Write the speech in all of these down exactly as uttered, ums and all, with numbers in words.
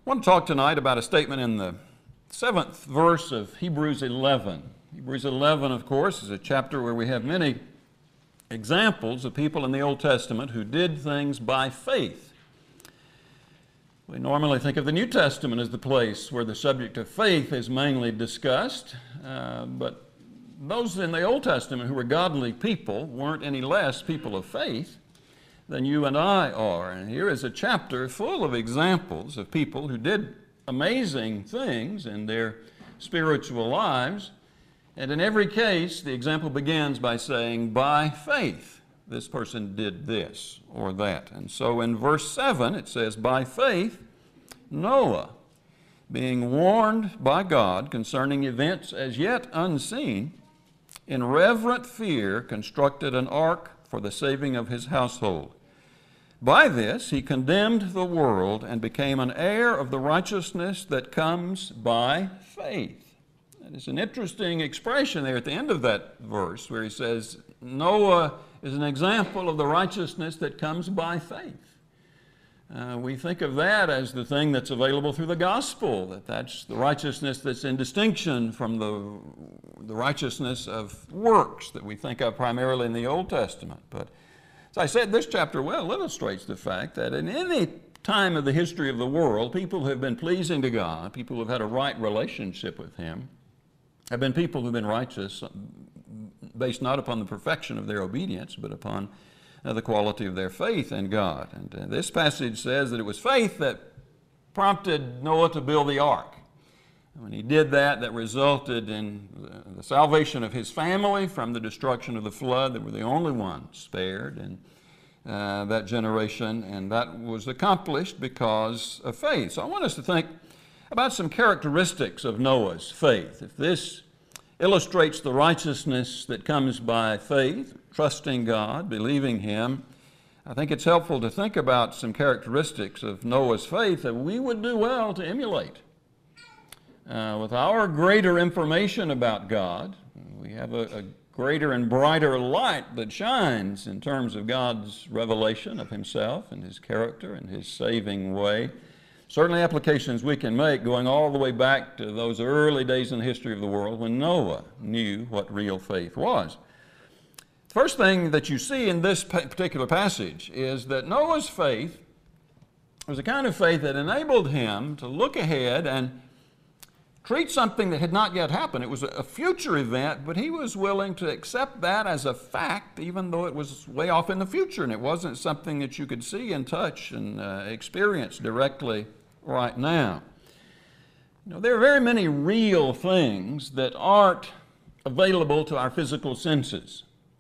I want to talk tonight about a statement in the seventh verse of Hebrews eleven. Hebrews eleven, of course, is a chapter where we have many examples of people in the Old Testament who did things by faith. We normally think of the New Testament as the place where the subject of faith is mainly discussed, uh, but those in the Old Testament who were godly people weren't any less people of faith than you and I are. And here is a chapter full of examples of people who did amazing things in their spiritual lives. And in every case, the example begins by saying, by faith, this person did this or that. And so in verse seven, it says, by faith, Noah, being warned by God concerning events as yet unseen, in reverent fear constructed an ark for the saving of his household. By this he condemned the world and became an heir of the righteousness that comes by faith. And it's an interesting expression there at the end of that verse where he says, Noah is an example of the righteousness that comes by faith. Uh, we think of that as the thing that's available through the gospel, that that's the righteousness that's in distinction from the, the righteousness of works that we think of primarily in the Old Testament. But as I said, this chapter well illustrates the fact that in any time of the history of the world, people who have been pleasing to God, people who have had a right relationship with Him, have been people who have been righteous based not upon the perfection of their obedience, but upon uh, the quality of their faith in God. And uh, this passage says that it was faith that prompted Noah to build the ark. When he did that, that resulted in the salvation of his family from the destruction of the flood. They were the only ones spared in uh, that generation, and that was accomplished because of faith. So I want us to think about some characteristics of Noah's faith. If this illustrates the righteousness that comes by faith, trusting God, believing Him, I think it's helpful to think about some characteristics of Noah's faith that we would do well to emulate. Uh, with our greater information about God, we have a, a greater and brighter light that shines in terms of God's revelation of Himself and His character and His saving way. Certainly applications we can make going all the way back to those early days in the history of the world when Noah knew what real faith was. The first thing that you see in this particular passage is that Noah's faith was a kind of faith that enabled him to look ahead and treat something that had not yet happened. It was a future event, but he was willing to accept that as a fact, even though it was way off in the future, and it wasn't something that you could see and touch and uh, experience directly right now. You know, there are very many real things that aren't available to our physical senses.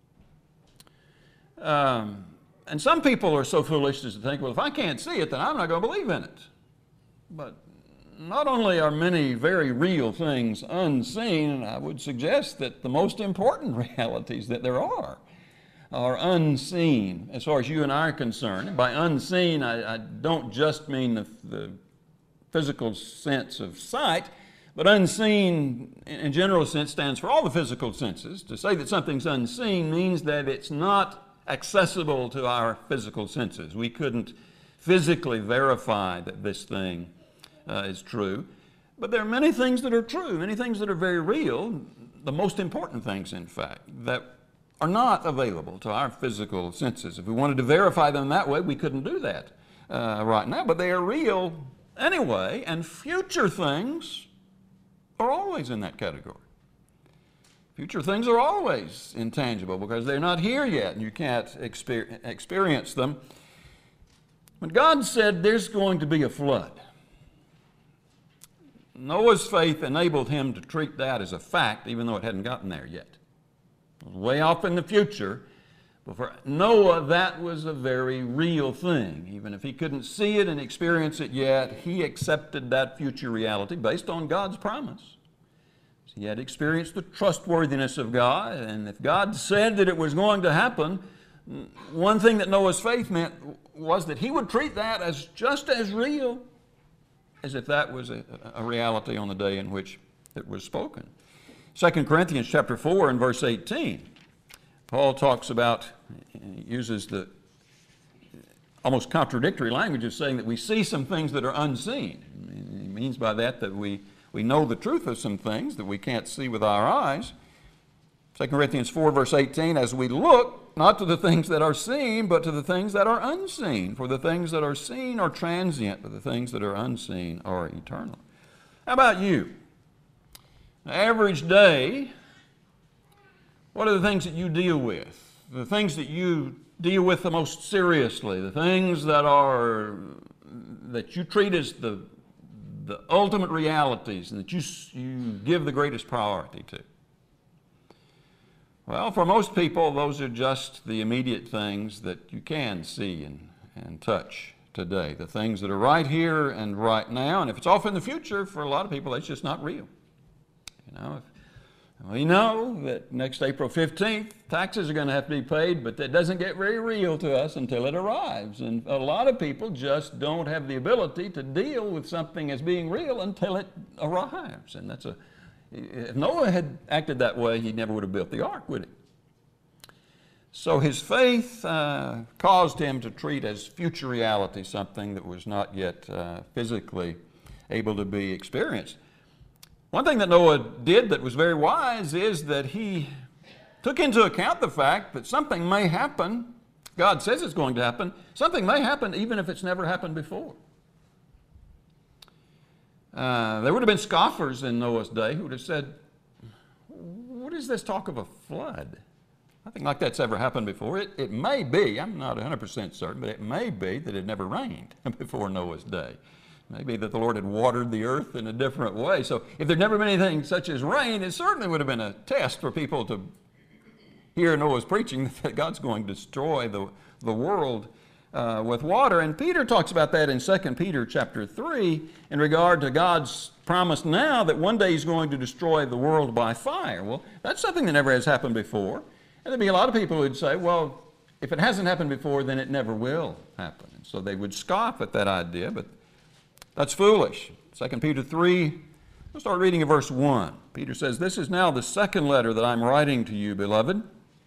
Um, and some people are so foolish as to think, well, if I can't see it, then I'm not going to believe in it. But not only are many very real things unseen, and I would suggest that the most important realities that there are are unseen as far as you and I are concerned. And by unseen, I, I don't just mean the, the physical sense of sight, but unseen in general sense stands for all the physical senses. To say that something's unseen means that it's not accessible to our physical senses. We couldn't physically verify that this thing Uh, is true. But there are many things that are true, many things that are very real, the most important things, in fact, that are not available to our physical senses. If we wanted to verify them that way, we couldn't do that uh, right now, but they are real anyway, and future things are always in that category. Future things are always intangible because they're not here yet, and you can't exper- experience them. When God said there's going to be a flood, Noah's faith enabled him to treat that as a fact, even though it hadn't gotten there yet. It was way off in the future, but for Noah, that was a very real thing. Even if he couldn't see it and experience it yet, he accepted that future reality based on God's promise. He had experienced the trustworthiness of God, and if God said that it was going to happen, one thing that Noah's faith meant was that he would treat that as just as real as if that was a, a reality on the day in which it was spoken. Second Corinthians chapter four and verse eighteen, Paul talks about, he uses the almost contradictory language of saying that we see some things that are unseen. means by that that we, we know the truth of some things that we can't see with our eyes. Second Corinthians four, verse eighteen, as we look not to the things that are seen, but to the things that are unseen. For the things that are seen are transient, but the things that are unseen are eternal. How about you? An average day, what are the things that you deal with? The things that you deal with the most seriously, the things that are that you treat as the, the ultimate realities and that you, you give the greatest priority to. Well, for most people, those are just the immediate things that you can see and, and touch today, the things that are right here and right now. And if it's off in the future, for a lot of people, that's just not real. You know, if, we know that next April fifteenth, taxes are going to have to be paid, but that doesn't get very real to us until it arrives. And a lot of people just don't have the ability to deal with something as being real until it arrives. And that's a, if Noah had acted that way, he never would have built the ark, would he? So his faith uh, caused him to treat as future reality something that was not yet uh, physically able to be experienced. One thing that Noah did that was very wise is that he took into account the fact that something may happen. God says it's going to happen. Something may happen even if it's never happened before. Uh, there would have been scoffers in Noah's day who would have said, what is this talk of a flood? Nothing like that's ever happened before. It, it may be, I'm not one hundred percent certain, but it may be that it never rained before Noah's day. Maybe that the Lord had watered the earth in a different way. So if there'd never been anything such as rain, it certainly would have been a test for people to hear Noah's preaching that God's going to destroy the, the world uh, with water. And Peter talks about that in Second Peter chapter three in regard to God's promise now that one day He's going to destroy the world by fire. Well, that's something that never has happened before. And there'd be a lot of people who would say, well, if it hasn't happened before, then it never will happen. And so they would scoff at that idea, but that's foolish. Second Peter three, we'll start reading in verse one. Peter says, this is now the second letter that I'm writing to you, beloved.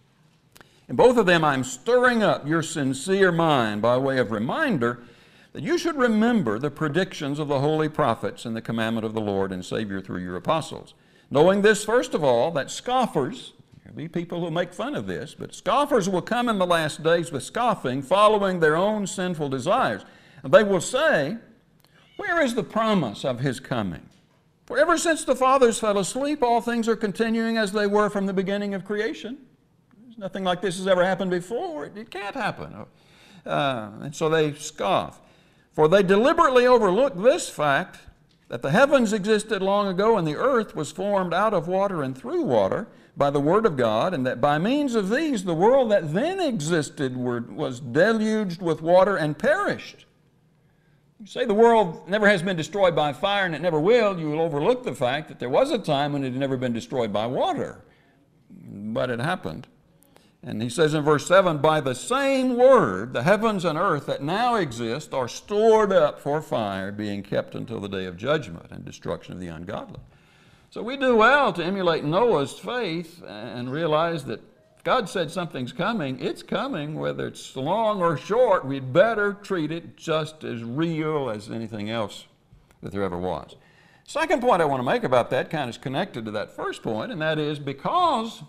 In both of them I'm stirring up your sincere mind by way of reminder that you should remember the predictions of the holy prophets and the commandment of the Lord and Savior through your apostles. Knowing this, first of all, that scoffers, there'll be people who make fun of this, but scoffers will come in the last days with scoffing, following their own sinful desires. And they will say, where is the promise of His coming? For ever since the fathers fell asleep, all things are continuing as they were from the beginning of creation. There's nothing like this has ever happened before. It, it can't happen. Uh, and so they scoff. For they deliberately overlook this fact, that the heavens existed long ago and the earth was formed out of water and through water by the word of God, and that by means of these the world that then existed were, was deluged with water and perished. You say the world never has been destroyed by fire and it never will, you will overlook the fact that there was a time when it had never been destroyed by water. But it happened. And he says in verse seven, by the same word, the heavens and earth that now exist are stored up for fire, being kept until the day of judgment and destruction of the ungodly. So we do well to emulate Noah's faith and realize that God said something's coming, it's coming, whether it's long or short, we'd better treat it just as real as anything else that there ever was. Second point I want to make about that kind of is connected to that first point, and that is because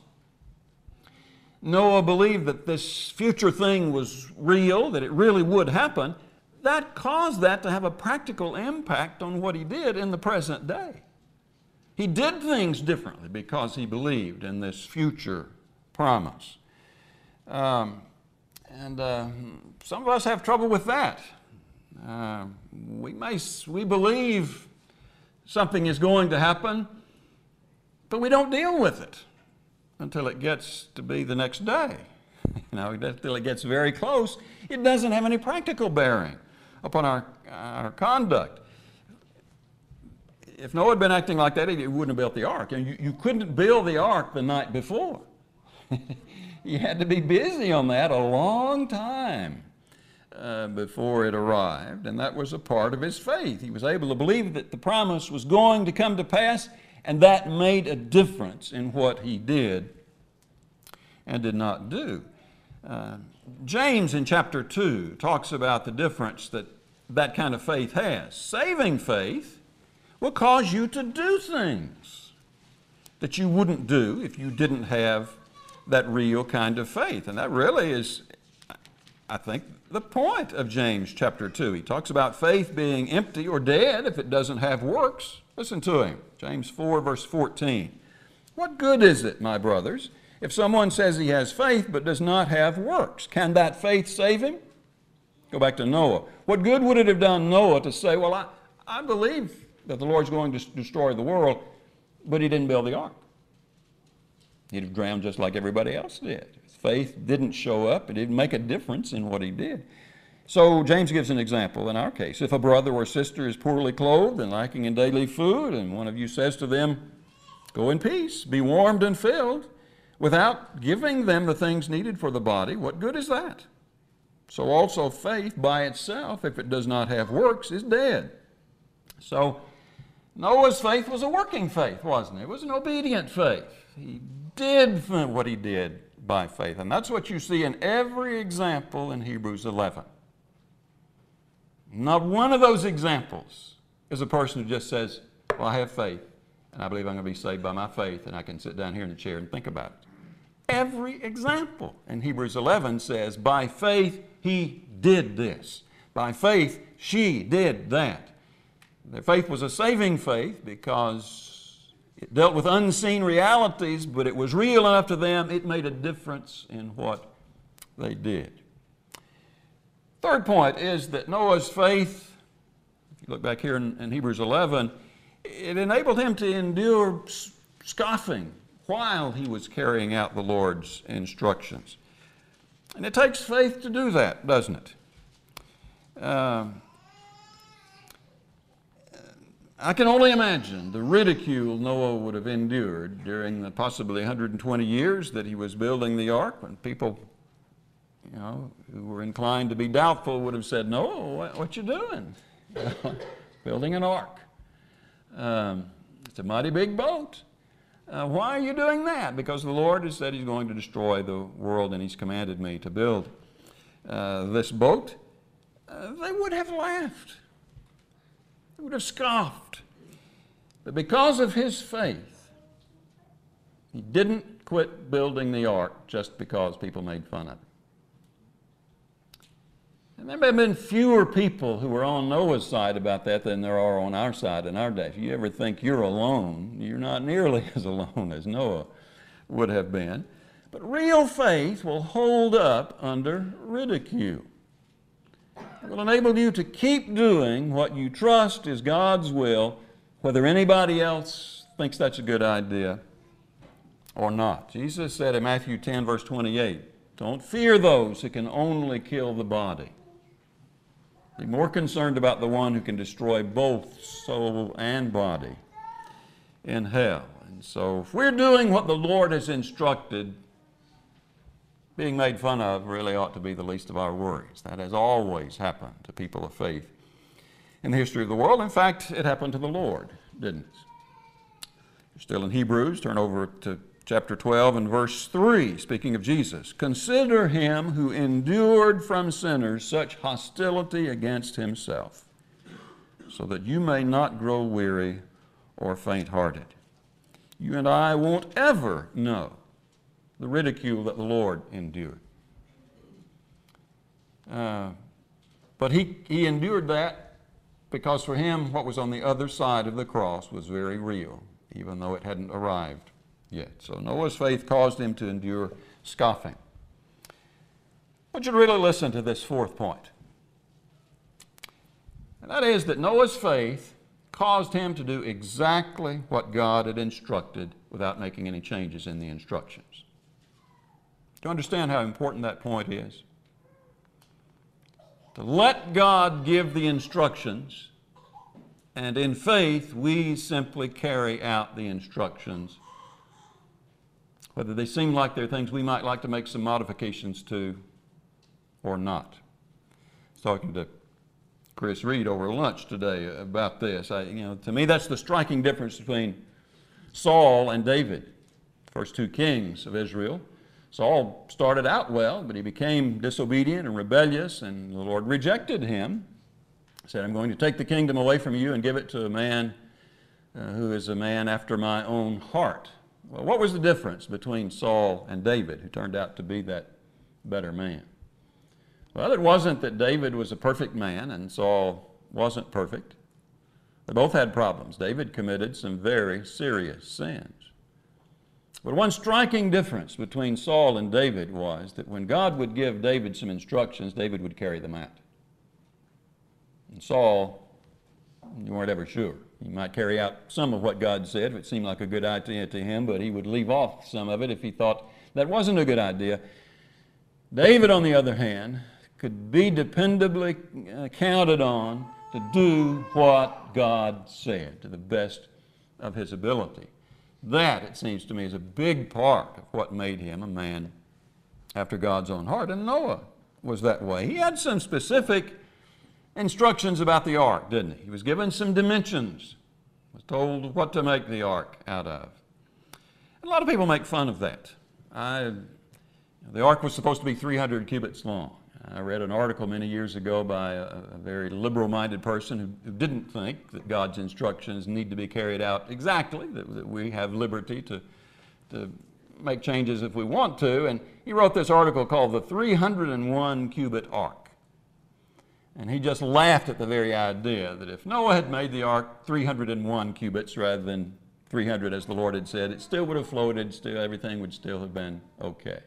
Noah believed that this future thing was real, that it really would happen, that caused that to have a practical impact on what he did in the present day. He did things differently because he believed in this future promise. Um, and uh, some of us have trouble with that. Uh, we may we believe something is going to happen, but we don't deal with it until it gets to be the next day. You know, until it gets very close, it doesn't have any practical bearing upon our, our conduct. If Noah had been acting like that, he wouldn't have built the ark. And you, you couldn't build the ark the night before. You had to be busy on that a long time uh, before it arrived, and that was a part of his faith. He was able to believe that the promise was going to come to pass, and that made a difference in what he did and did not do. Uh, James in chapter two talks about the difference that that kind of faith has. Saving faith will cause you to do things that you wouldn't do if you didn't have that real kind of faith. And that really is, I think, the point of James chapter two. He talks about faith being empty or dead if it doesn't have works. Listen to him, James four, verse fourteen. What good is it, my brothers, if someone says he has faith but does not have works? Can that faith save him? Go back to Noah. What good would it have done Noah to say, well, I, I believe that the Lord's going to destroy the world, but he didn't build the ark? He'd have drowned just like everybody else did. His faith didn't show up. It didn't make a difference in what he did. So James gives an example in our case. If a brother or sister is poorly clothed and lacking in daily food, and one of you says to them, go in peace, be warmed and filled, without giving them the things needed for the body, what good is that? So also faith by itself, if it does not have works, is dead. So Noah's faith was a working faith, wasn't it? It was an obedient faith. He did what he did by faith. And that's what you see in every example in Hebrews eleven. Not one of those examples is a person who just says, well, I have faith, and I believe I'm going to be saved by my faith, and I can sit down here in the chair and think about it. Every example in Hebrews eleven says, by faith he did this. By faith she did that. Their faith was a saving faith because it dealt with unseen realities, but it was real enough to them, it made a difference in what they did. Third point is that Noah's faith, if you look back here in, in Hebrews eleven, it enabled him to endure scoffing while he was carrying out the Lord's instructions. And it takes faith to do that, doesn't it? Uh, I can only imagine the ridicule Noah would have endured during the possibly one hundred twenty years that he was building the ark, when people, you know, who were inclined to be doubtful would have said, Noah, what, what you doing? Building an ark. Um, it's a mighty big boat. Uh, why are you doing that? Because the Lord has said he's going to destroy the world and he's commanded me to build uh, this boat. Uh, they would have laughed. They would have scoffed. But because of his faith, he didn't quit building the ark just because people made fun of him. And there may have been fewer people who were on Noah's side about that than there are on our side in our day. If you ever think you're alone, you're not nearly as alone as Noah would have been. But real faith will hold up under ridicule. It will enable you to keep doing what you trust is God's will, whether anybody else thinks that's a good idea or not. Jesus said in Matthew ten, verse twenty-eight, don't fear those who can only kill the body. Be more concerned about the one who can destroy both soul and body in hell. And so if we're doing what the Lord has instructed, being made fun of really ought to be the least of our worries. That has always happened to people of faith in the history of the world. In fact, it happened to the Lord, didn't it? You're still in Hebrews. Turn over to chapter twelve and verse three, speaking of Jesus. Consider him who endured from sinners such hostility against himself, so that you may not grow weary or faint-hearted. You and I won't ever know the ridicule that the Lord endured. Uh, but he, he endured that because for him what was on the other side of the cross was very real, even though it hadn't arrived yet. So Noah's faith caused him to endure scoffing. But you really listen to this fourth point. And that is that Noah's faith caused him to do exactly what God had instructed without making any changes in the instructions. Do you understand how important that point is? To let God give the instructions, and in faith we simply carry out the instructions, whether they seem like they're things we might like to make some modifications to or not. I was talking to Chris Reed over lunch today about this. I, you know, to me, that's the striking difference between Saul and David, first two kings of Israel. Saul started out well, but he became disobedient and rebellious, and the Lord rejected him. He said, I'm going to take the kingdom away from you and give it to a man uh, who is a man after my own heart. Well, what was the difference between Saul and David, who turned out to be that better man? Well, it wasn't that David was a perfect man and Saul wasn't perfect. They both had problems. David committed some very serious sins. But one striking difference between Saul and David was that when God would give David some instructions, David would carry them out. And Saul, you weren't ever sure. He might carry out some of what God said if it seemed like a good idea to him, but he would leave off some of it if he thought that wasn't a good idea. David, on the other hand, could be dependably counted on to do what God said to the best of his ability. That, it seems to me, is a big part of what made him a man after God's own heart. And Noah was that way. He had some specific instructions about the ark, didn't he? He was given some dimensions. He was told what to make the ark out of. And a lot of people make fun of that. I, the ark was supposed to be three hundred cubits long. I read an article many years ago by a, a very liberal-minded person who, who didn't think that God's instructions need to be carried out exactly, that, that we have liberty to, to make changes if we want to. And he wrote this article called The three hundred one Cubit Ark. And he just laughed at the very idea that if Noah had made the ark three hundred one cubits rather than three hundred as the Lord had said, it still would have floated, still everything would still have been okay.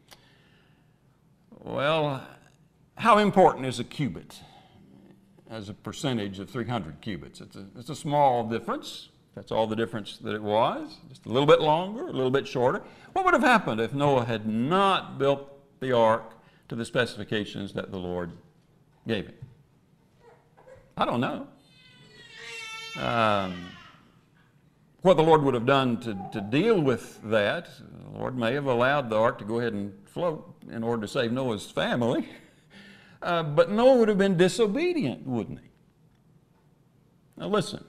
Well, how important is a cubit as a percentage of three hundred cubits? It's a, it's a small difference. That's all the difference that it was. Just a little bit longer, a little bit shorter. What would have happened if Noah had not built the ark to the specifications that the Lord gave him? I don't know. Um, what the Lord would have done to, to deal with that, the Lord may have allowed the ark to go ahead and float in order to save Noah's family. Uh, but Noah would have been disobedient, wouldn't he? Now listen.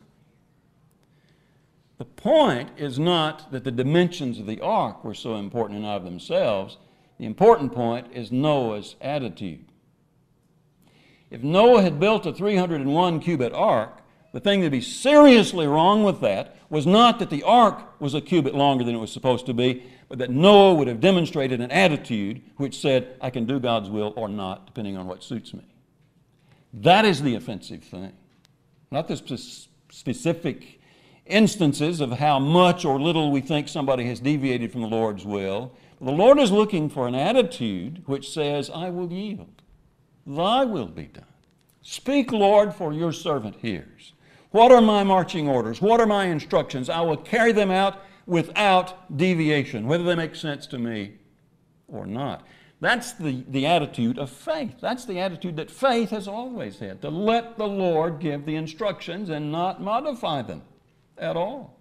The point is not that the dimensions of the ark were so important in and of themselves. The important point is Noah's attitude. If Noah had built a three hundred one cubit ark, the thing that would be seriously wrong with that was not that the ark was a cubit longer than it was supposed to be, but that Noah would have demonstrated an attitude which said, I can do God's will or not, depending on what suits me. That is the offensive thing. Not the spe- specific instances of how much or little we think somebody has deviated from the Lord's will. The Lord is looking for an attitude which says, I will yield. Thy will be done. Speak, Lord, for your servant hears. What are my marching orders? What are my instructions? I will carry them out without deviation, whether they make sense to me or not. That's the, the attitude of faith. That's the attitude that faith has always had, to let the Lord give the instructions and not modify them at all.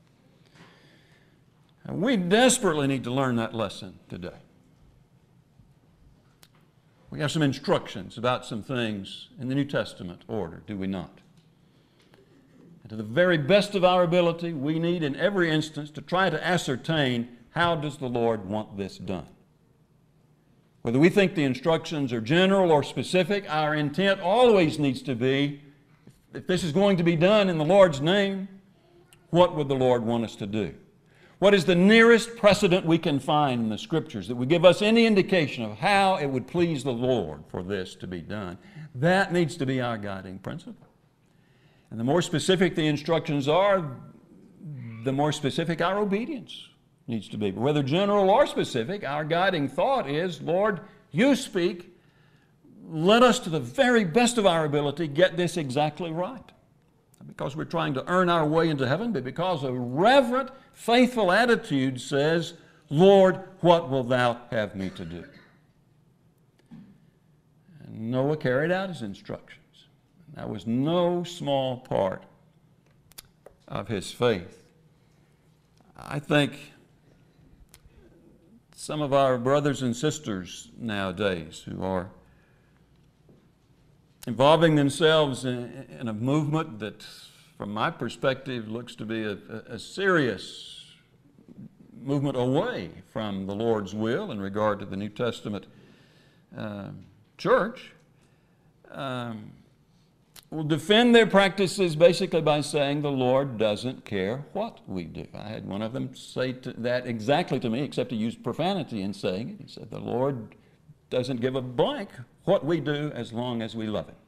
And we desperately need to learn that lesson today. We have some instructions about some things in the New Testament order, do we not? And to the very best of our ability, we need in every instance to try to ascertain how does the Lord want this done. Whether we think the instructions are general or specific, our intent always needs to be, if this is going to be done in the Lord's name, what would the Lord want us to do? What is the nearest precedent we can find in the Scriptures that would give us any indication of how it would please the Lord for this to be done? That needs to be our guiding principle. And the more specific the instructions are, the more specific our obedience needs to be. But whether general or specific, our guiding thought is, Lord, you speak. Let us, to the very best of our ability, get this exactly right. Not because we're trying to earn our way into heaven, but because a reverent, faithful attitude says, Lord, what wilt thou have me to do? And Noah carried out his instructions. That was no small part of his faith. I think some of our brothers and sisters nowadays who are involving themselves in, in a movement that, from my perspective, looks to be a, a serious movement away from the Lord's will in regard to the New Testament uh, church. Um, will defend their practices basically by saying the Lord doesn't care what we do. I had one of them say to that exactly to me, except he used profanity in saying it. He said, the Lord doesn't give a blank what we do as long as we love Him.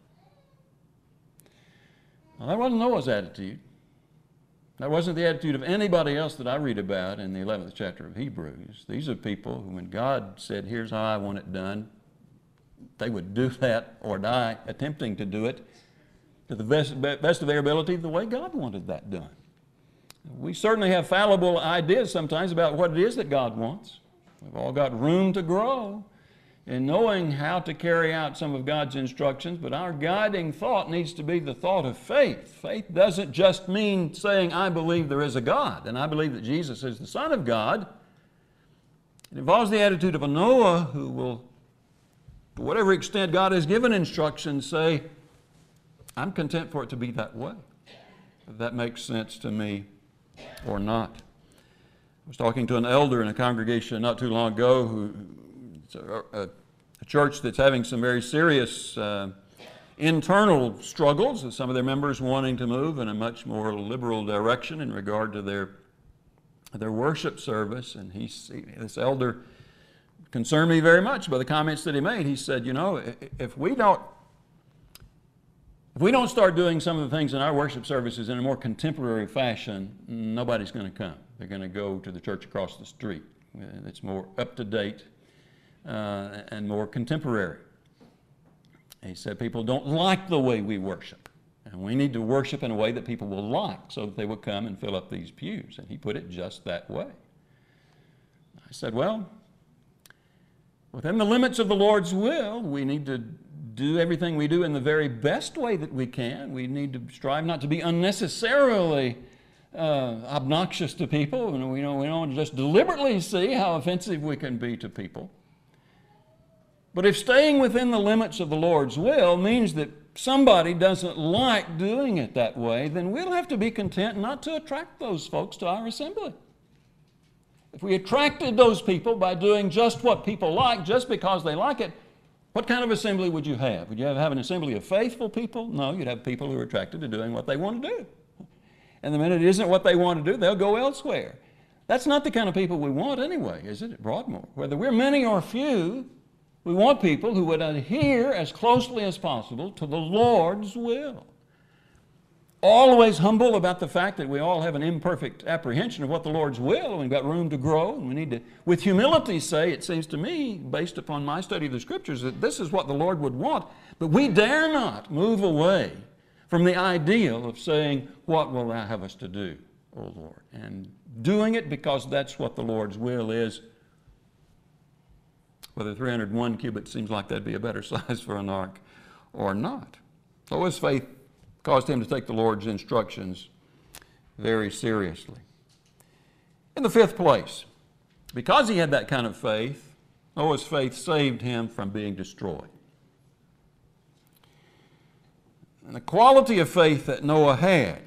Well, that wasn't Noah's attitude. That wasn't the attitude of anybody else that I read about in the eleventh chapter of Hebrews. These are people who, when God said, here's how I want it done, they would do that or die attempting to do it to the best, best of their ability the way God wanted that done. We certainly have fallible ideas sometimes about what it is that God wants. We've all got room to grow in knowing how to carry out some of God's instructions, but our guiding thought needs to be the thought of faith. Faith doesn't just mean saying, I believe there is a God, and I believe that Jesus is the Son of God. It involves the attitude of a Noah who will, to whatever extent God has given instructions, say, I'm content for it to be that way, if that makes sense to me or not. I was talking to an elder in a congregation not too long ago who It's a, a, a church that's having some very serious uh, internal struggles, and some of their members wanting to move in a much more liberal direction in regard to their, their worship service. And he, this elder concerned me very much by the comments that he made. He said, you know, if we don't If we don't start doing some of the things in our worship services in a more contemporary fashion, nobody's going to come. They're going to go to the church across the street. It's more up-to-date uh, and more contemporary. He said people don't like the way we worship, and we need to worship in a way that people will like so that they will come and fill up these pews. And he put it just that way. I said, well, within the limits of the Lord's will, we need to do everything we do in the very best way that we can. We need to strive not to be unnecessarily uh, obnoxious to people. And we don't, we don't just deliberately see how offensive we can be to people. But if staying within the limits of the Lord's will means that somebody doesn't like doing it that way, then we'll have to be content not to attract those folks to our assembly. If we attracted those people by doing just what people like, just because they like it, what kind of assembly would you have? Would you have, have an assembly of faithful people? No, you'd have people who are attracted to doing what they want to do. And the minute it isn't what they want to do, they'll go elsewhere. That's not the kind of people we want anyway, is it, at Broadmoor? Whether we're many or few, we want people who would adhere as closely as possible to the Lord's will. Always humble about the fact that we all have an imperfect apprehension of what the Lord's will, and we've got room to grow, and we need to, with humility, say, it seems to me, based upon my study of the Scriptures, that this is what the Lord would want, but we dare not move away from the ideal of saying, what will Thou have us to do, O Lord? And doing it because that's what the Lord's will is. Whether three hundred one cubits seems like that'd be a better size for an ark or not. So his faith caused him to take the Lord's instructions very seriously. In the fifth place, because he had that kind of faith, Noah's faith saved him from being destroyed. And the quality of faith that Noah had,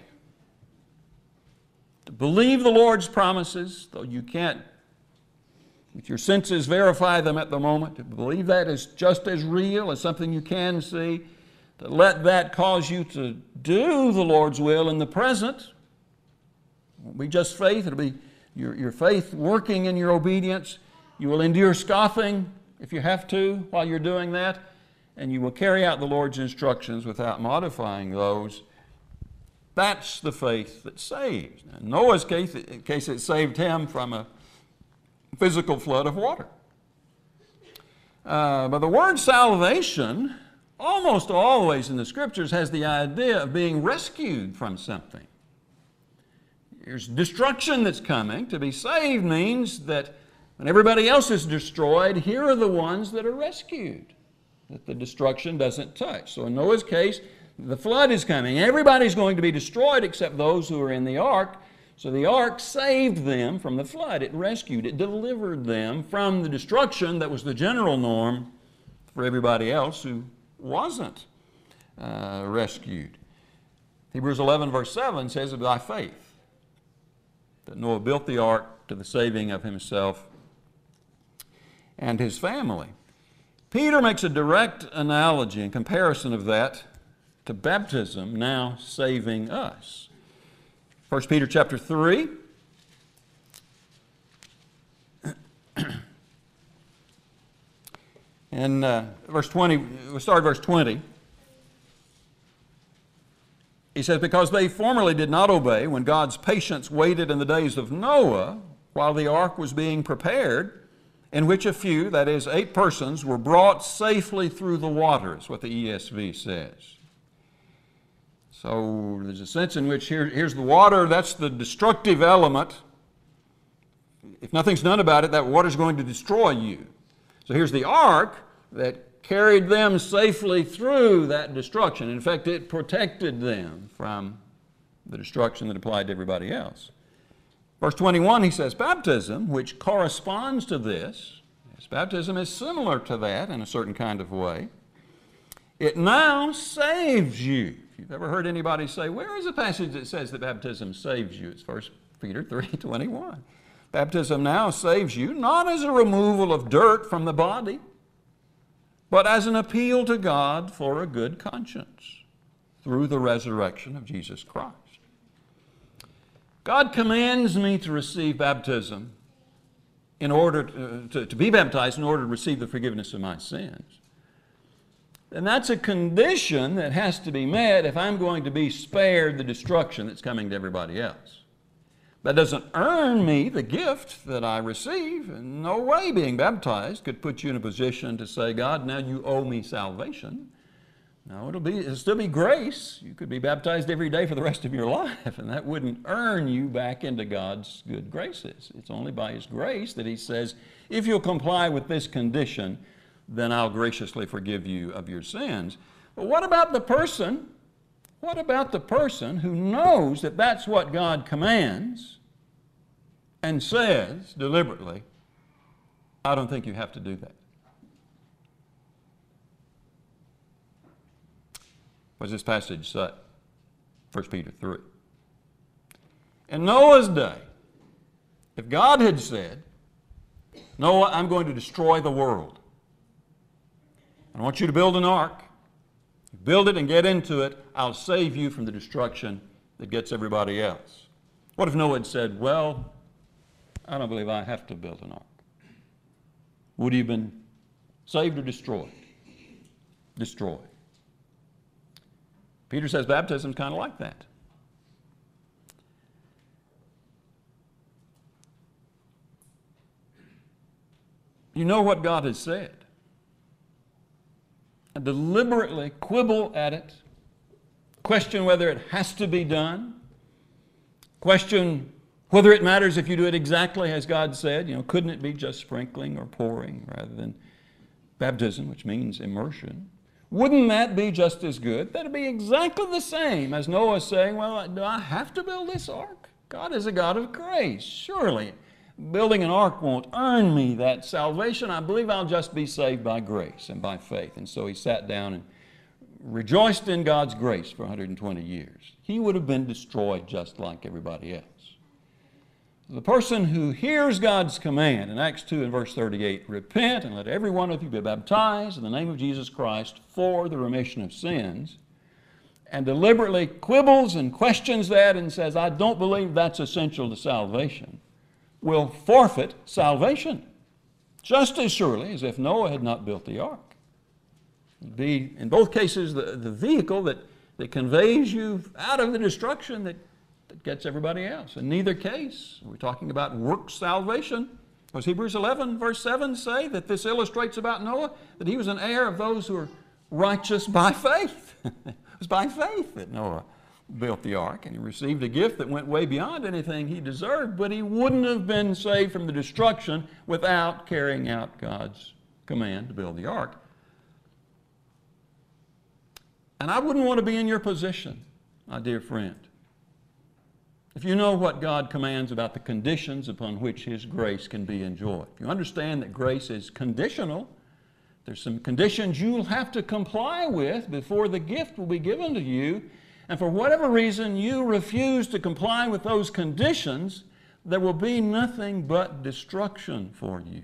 to believe the Lord's promises, though you can't with your senses verify them at the moment, to believe that is just as real as something you can see, to let that cause you to do the Lord's will in the present. It won't be just faith, it'll be your, your faith working in your obedience. You will endure scoffing if you have to while you're doing that, and you will carry out the Lord's instructions without modifying those. That's the faith that saves. Now, in Noah's case, in case it saved him from a physical flood of water. Uh, but the word salvation, almost always in the Scriptures, has the idea of being rescued from something. There's destruction that's coming. To be saved means that when everybody else is destroyed, here are the ones that are rescued, that the destruction doesn't touch. So in Noah's case, the flood is coming. Everybody's going to be destroyed except those who are in the ark. So the ark saved them from the flood. It rescued, it delivered them from the destruction that was the general norm for everybody else who wasn't uh, rescued. Hebrews eleven verse seven says, by faith that Noah built the ark to the saving of himself and his family. Peter makes a direct analogy and comparison of that to baptism now saving us. First Peter chapter three. And uh, verse twenty, we'll start at verse twenty. He says, because they formerly did not obey when God's patience waited in the days of Noah while the ark was being prepared, in which a few, that is, eight persons, were brought safely through the waters, what the E S V says. So there's a sense in which here, here's the water, that's the destructive element. If nothing's done about it, that water's going to destroy you. So here's the ark that carried them safely through that destruction. In fact, it protected them from the destruction that applied to everybody else. Verse twenty-one, he says, baptism, which corresponds to this, yes, baptism is similar to that in a certain kind of way. It now saves you. If you've ever heard anybody say, where is the passage that says that baptism saves you? It's First Peter three twenty-one. Baptism now saves you, not as a removal of dirt from the body, but as an appeal to God for a good conscience through the resurrection of Jesus Christ. God commands me to receive baptism in order to, to, to be baptized in order to receive the forgiveness of my sins. And that's a condition that has to be met if I'm going to be spared the destruction that's coming to everybody else. That doesn't earn me the gift that I receive. In no way being baptized could put you in a position to say, God, now you owe me salvation. No, it'll be, it'll still be grace. You could be baptized every day for the rest of your life, and that wouldn't earn you back into God's good graces. It's only by His grace that He says, if you'll comply with this condition, then I'll graciously forgive you of your sins. But what about the person? What about the person who knows that that's what God commands and says deliberately, I don't think you have to do that? What does this passage say? First Peter three. In Noah's day, if God had said, Noah, I'm going to destroy the world. I want you to build an ark. Build it and get into it. I'll save you from the destruction that gets everybody else. What if Noah had said, well, I don't believe I have to build an ark? Would he have been saved or destroyed? Destroyed. Peter says baptism is kind of like that. You know what God has said. And deliberately quibble at it, question whether it has to be done, question whether it matters if you do it exactly as God said. You know, couldn't it be just sprinkling or pouring rather than baptism, which means immersion? Wouldn't that be just as good? That'd be exactly the same as Noah saying, well, do I have to build this ark? God is a God of grace. Surely building an ark won't earn me that salvation. I believe I'll just be saved by grace and by faith. And so he sat down and rejoiced in God's grace for one hundred twenty years. He would have been destroyed just like everybody else. The person who hears God's command in Acts two and verse thirty-eight, repent and let every one of you be baptized in the name of Jesus Christ for the remission of sins, and deliberately quibbles and questions that and says, I don't believe that's essential to salvation, will forfeit salvation, just as surely as if Noah had not built the ark. It would be, in both cases, the, the vehicle that, that conveys you out of the destruction that, that gets everybody else. In neither case, we're talking about work salvation. Does Hebrews eleven, verse seven say that this illustrates about Noah, that he was an heir of those who are righteous by faith? It was by faith that Noah built the ark, and he received a gift that went way beyond anything he deserved, but he wouldn't have been saved from the destruction without carrying out God's command to build the ark. And I wouldn't want to be in your position, my dear friend, if you know what God commands about the conditions upon which His grace can be enjoyed. If you understand that grace is conditional, there's some conditions you'll have to comply with before the gift will be given to you. And for whatever reason you refuse to comply with those conditions, there will be nothing but destruction for you,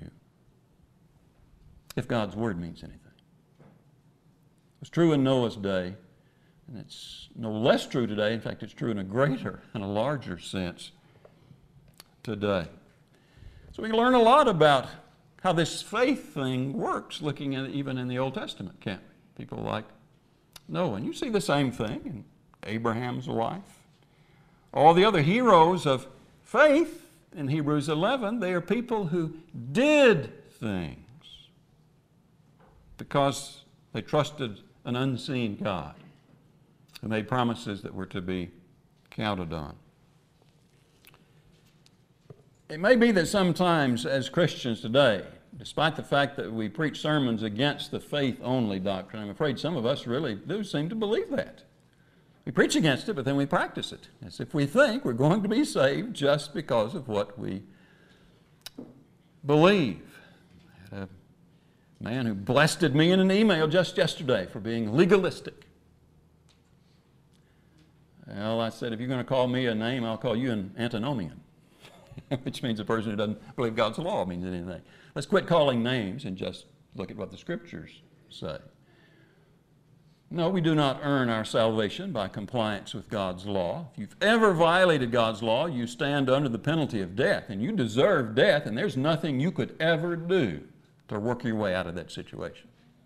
if God's Word means anything. It was true in Noah's day, And it's no less true today. In fact, it's true in a greater and a larger sense today. So we can learn a lot about how this faith thing works, looking at it even in the Old Testament, can't we? People like Noah. And you see the same thing in Abraham's life. All the other heroes of faith in Hebrews eleven, they are people who did things because they trusted an unseen God who made promises that were to be counted on. It may be that sometimes as Christians today, despite the fact that we preach sermons against the faith-only doctrine, I'm afraid some of us really do seem to believe that. We preach against it, but then we practice it, as if we think we're going to be saved just because of what we believe. I had a man who blasted me in an email just yesterday for being legalistic. Well, I said, if you're going to call me a name, I'll call you an antinomian, which means a person who doesn't believe God's law means anything. Let's quit calling names and just look at what the Scriptures say. No, we do not earn our salvation by compliance with God's law. If you've ever violated God's law, you stand under the penalty of death, and you deserve death, and there's nothing you could ever do to work your way out of that situation.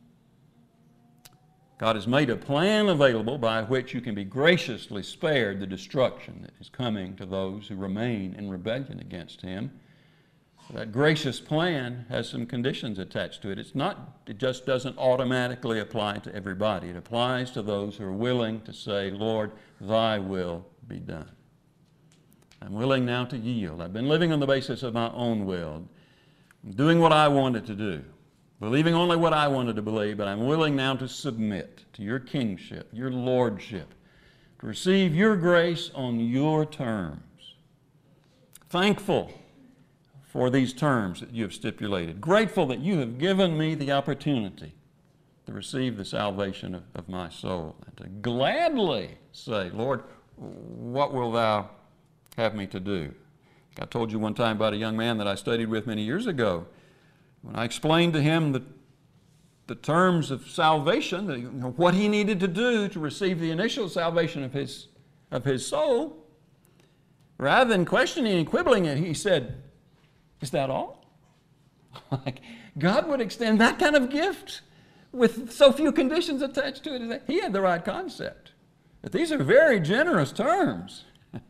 God has made a plan available by which you can be graciously spared the destruction that is coming to those who remain in rebellion against Him. That gracious plan has some conditions attached to it. It's not, it just doesn't automatically apply to everybody. It applies to those who are willing to say, Lord, thy will be done. I'm willing now to yield. I've been living on the basis of my own will, doing what I wanted to do, believing only what I wanted to believe, but I'm willing now to submit to your kingship, your lordship, to receive your grace on your terms. Thankful for these terms that you have stipulated. Grateful that you have given me the opportunity to receive the salvation of, of my soul, and to gladly say, Lord, what will thou have me to do? I told you one time about a young man that I studied with many years ago. When I explained to him the, the terms of salvation, the, you know, what he needed to do to receive the initial salvation of his, of his soul, rather than questioning and quibbling it, he said, is that all? Like, God would extend that kind of gift with so few conditions attached to it. He had the right concept. But these are very generous terms.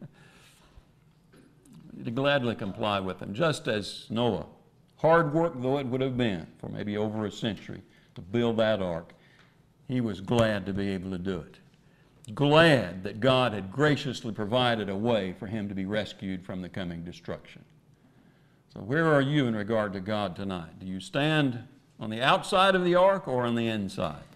To gladly comply with them, just as Noah, hard work though it would have been for maybe over a century to build that ark, he was glad to be able to do it. Glad that God had graciously provided a way for him to be rescued from the coming destruction. So where are you in regard to God tonight? Do you stand on the outside of the ark or on the inside?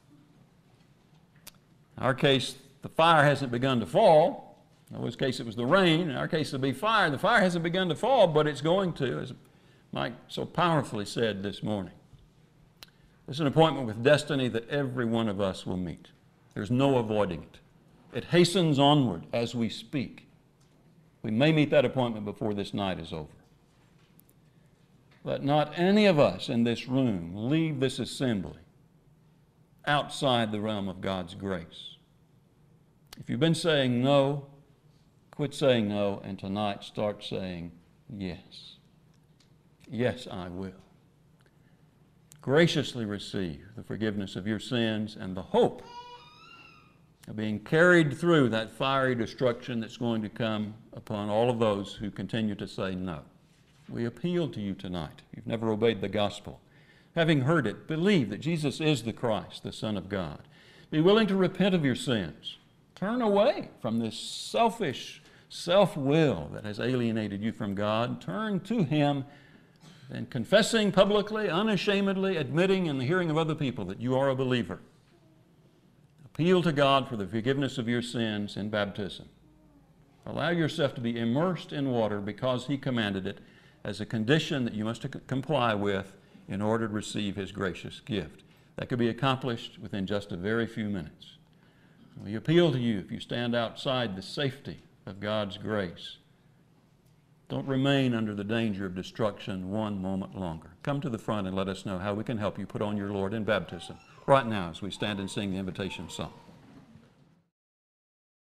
In our case, the fire hasn't begun to fall. In Noah's case, it was the rain. In our case, it'll be fire. The fire hasn't begun to fall, but it's going to, as Mike so powerfully said this morning. It's an appointment with destiny that every one of us will meet. There's no avoiding it. It hastens onward as we speak. We may meet that appointment before this night is over. Let not any of us in this room leave this assembly outside the realm of God's grace. If you've been saying no, quit saying no, and tonight start saying yes. Yes, I will. Graciously receive the forgiveness of your sins and the hope of being carried through that fiery destruction that's going to come upon all of those who continue to say no. We appeal to you tonight. You've never obeyed the gospel. Having heard it, believe that Jesus is the Christ, the Son of God. Be willing to repent of your sins. Turn away from this selfish self-will that has alienated you from God. Turn to Him and confessing publicly, unashamedly, admitting in the hearing of other people that you are a believer. Appeal to God for the forgiveness of your sins in baptism. Allow yourself to be immersed in water because He commanded it as a condition that you must comply with in order to receive His gracious gift. That could be accomplished within just a very few minutes. We appeal to you, if you stand outside the safety of God's grace, don't remain under the danger of destruction one moment longer. Come to the front and let us know how we can help you put on your Lord in baptism right now as we stand and sing the invitation song.